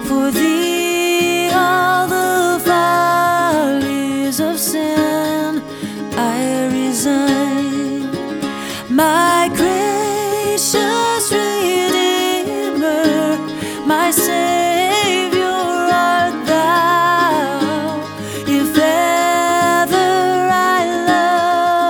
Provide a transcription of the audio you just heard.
For thee all the follies of sin I resign. My gracious Redeemer, my Savior,